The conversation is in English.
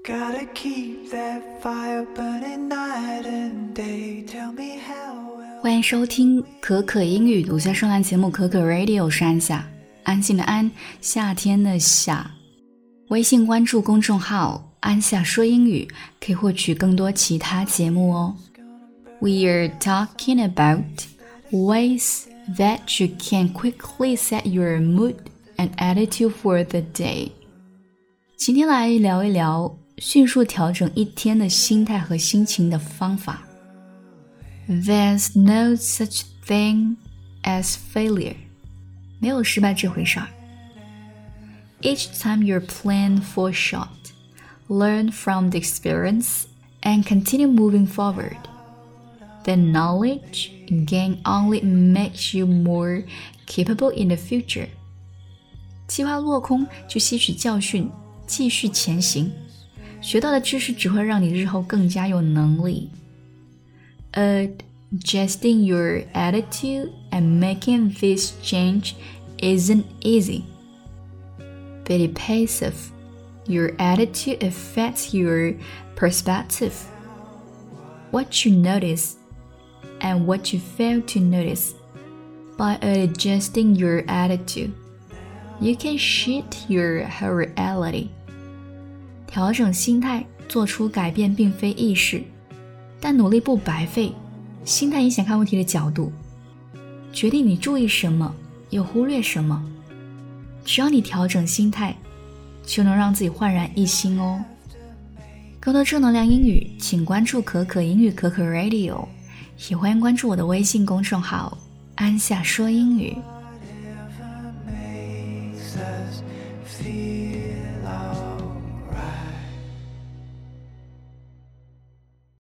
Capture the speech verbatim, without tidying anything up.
Gotta keep that fire burning night and day. Tell me how. 欢迎收听可可英语独家声兰节目可可 Radio， 我是安夏，安静的安，夏天的夏。微信关注公众号安夏说英语，可以获取更多其他节目哦。We are talking about ways that you can quickly set your mood and attitude for the day. 今天来聊一聊迅速调整一天的心态和心情的方法。There's no such thing as failure. 没有失败这回事儿。Each time your plan falls short, learn from the experience and continue moving forward. The knowledge gained only makes you more capable in the future. 计划落空就吸取教训，继续前行。学到的知识只会让你日后更加有能力。Adjusting your attitude and making this change isn't easy, but it pays off. Your attitude affects your perspective, what you notice, and what you fail to notice. By adjusting your attitude, you can shift your whole reality. 调整心态，做出改变并非易事，但努力不白费。心态影响看问题的角度，决定你注意什么，又忽略什么。只要你调整心态，就能让自己焕然一新哦。更多正能量英语，请关注可可英语可可 Radio， 也欢迎关注我的微信公众号安夏说英语。 Whatever makes us feel